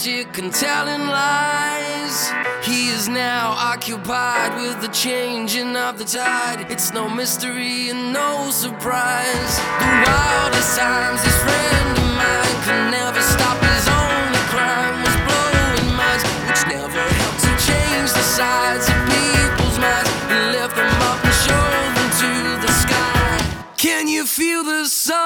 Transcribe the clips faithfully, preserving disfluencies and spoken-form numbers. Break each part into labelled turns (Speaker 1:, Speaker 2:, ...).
Speaker 1: magic and telling lies. He is now occupied with the changing of the tide. It's no mystery and no surprise. The wildest times, this friend of mine could never stop. His only crime was blowing minds, which never helped to change the sides of people's minds and lift them up and show them to the sky. Can you feel the sun?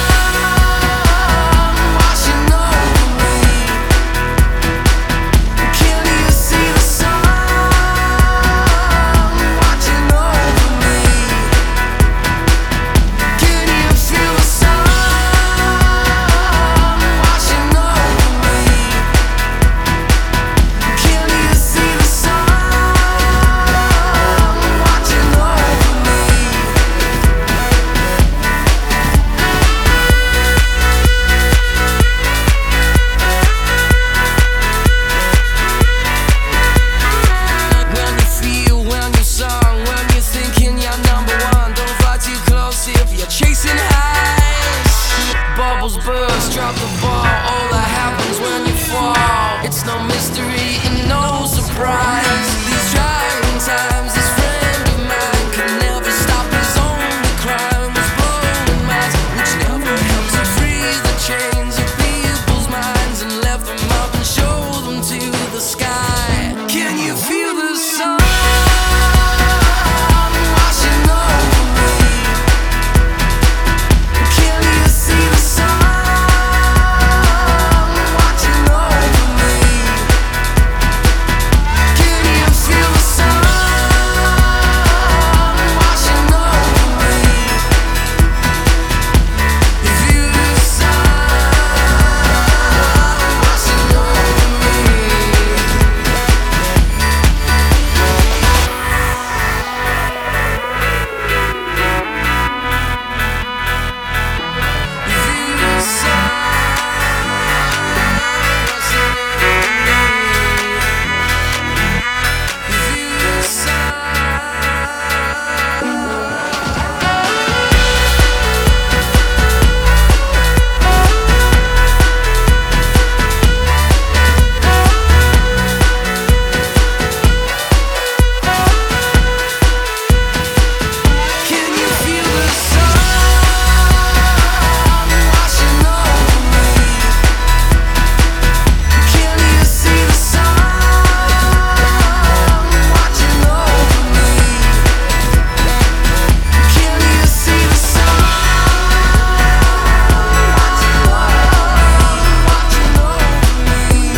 Speaker 1: Chasing highs, bubbles burst, drop the ball. All that happens when you fall. It's no mystery and no surprise. These trying times, this friend of mine could never stop. His only crime was blowing minds, which never helped to free the chains of people's minds and left them up and showed them to the sky. Can you feel the sun?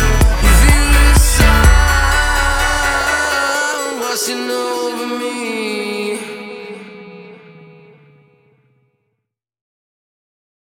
Speaker 1: Watching over me.